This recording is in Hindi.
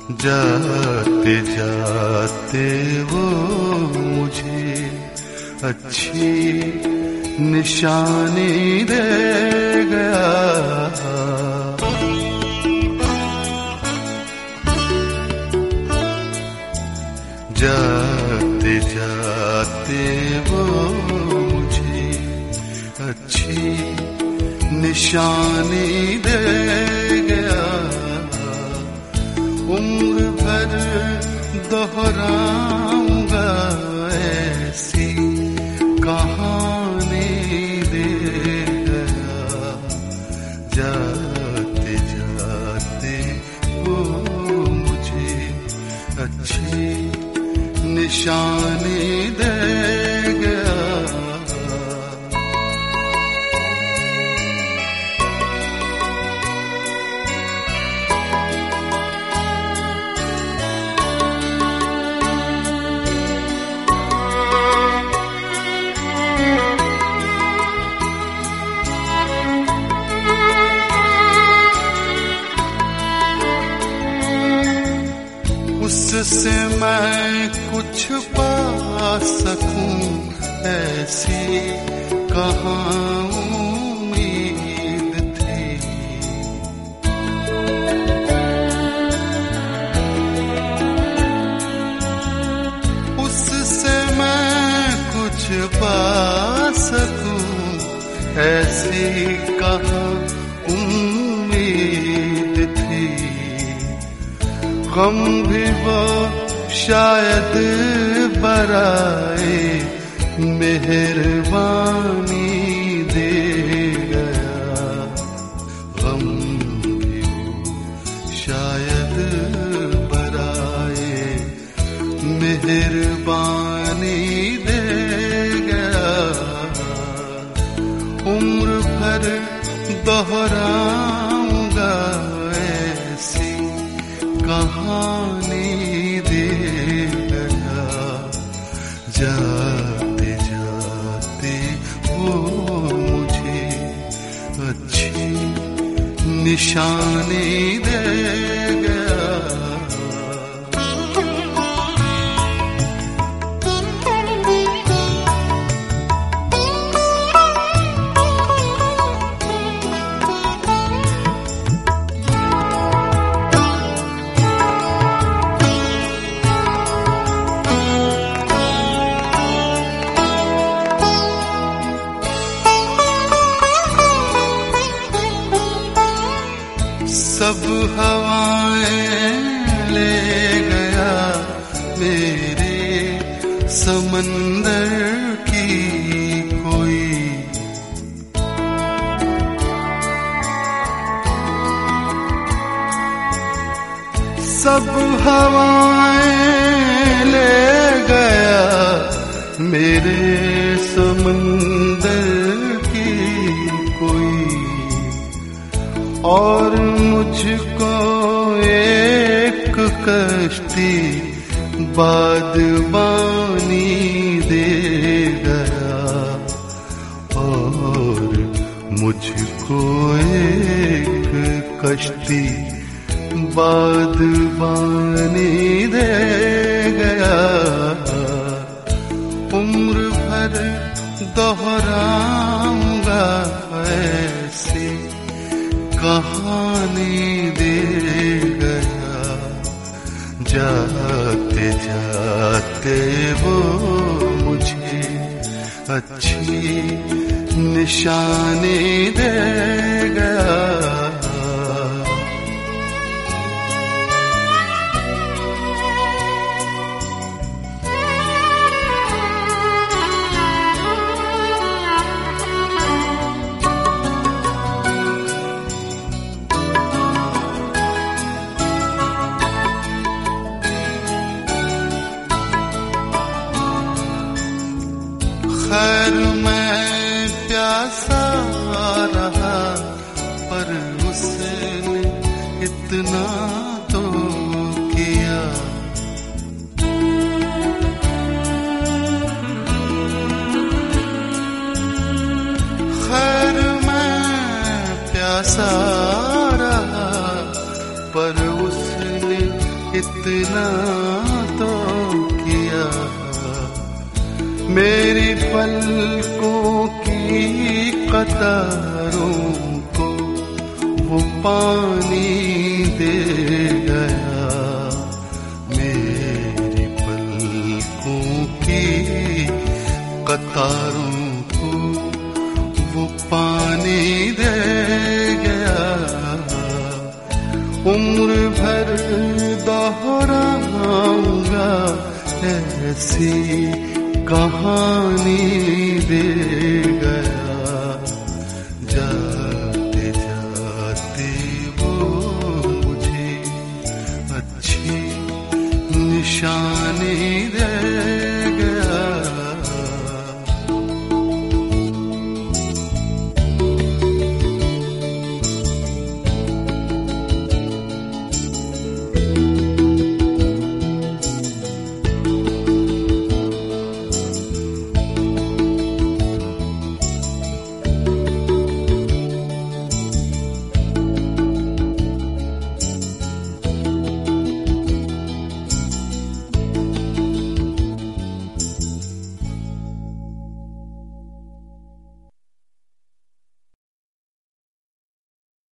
जाते जाते वो मुझे अच्छी निशानी दे गया। जाते जाते वो मुझे अच्छी निशानी दे गया। उम्र भर दोहराऊंगा ऐसी कहानी दे गया। जाते जाते वो मुझे अच्छी निशानी दे गया। उससे मैं कुछ पा सकूं ऐसी कहाँ उम्मीद थी। उससे मैं कुछ पा सकूं ऐसी कहाँ उम्मीद थी। गम भी वो शायद बराए मेहरबानी दे गया। गम भी वो शायद बराए मेहरबानी दे गया। उम्र भर दोहराऊंगा ऐसी कहानी दे गया। जाते जाते वो मुझे अच्छी निशानी दे गया। सब हवाएं ले गया मेरे समंदर की कोई। सब हवाएं ले गया मेरे समंदर की कोई। और मुझको एक कश्ती बादबानी दे गया। और मुझको एक कश्ती बादबानी दे गया। उम्र भर दोहराऊंगा ऐसी कहानी दे गया। जाते जाते वो मुझे अच्छी निशानी दे गया। खैर मैं प्यासा रहा पर उसने इतना तो किया। खैर मैं प्यासा रहा पर उसने इतना तो किया। मेरी पलकों की कतारों को वो पानी दे गया। मेरी पलकों की कतारों को वो पानी दे गया। उम्र भर दोहराऊंगा ऐसी कहानी दे गया। जाते जाते वो मुझे अच्छी निशानी दे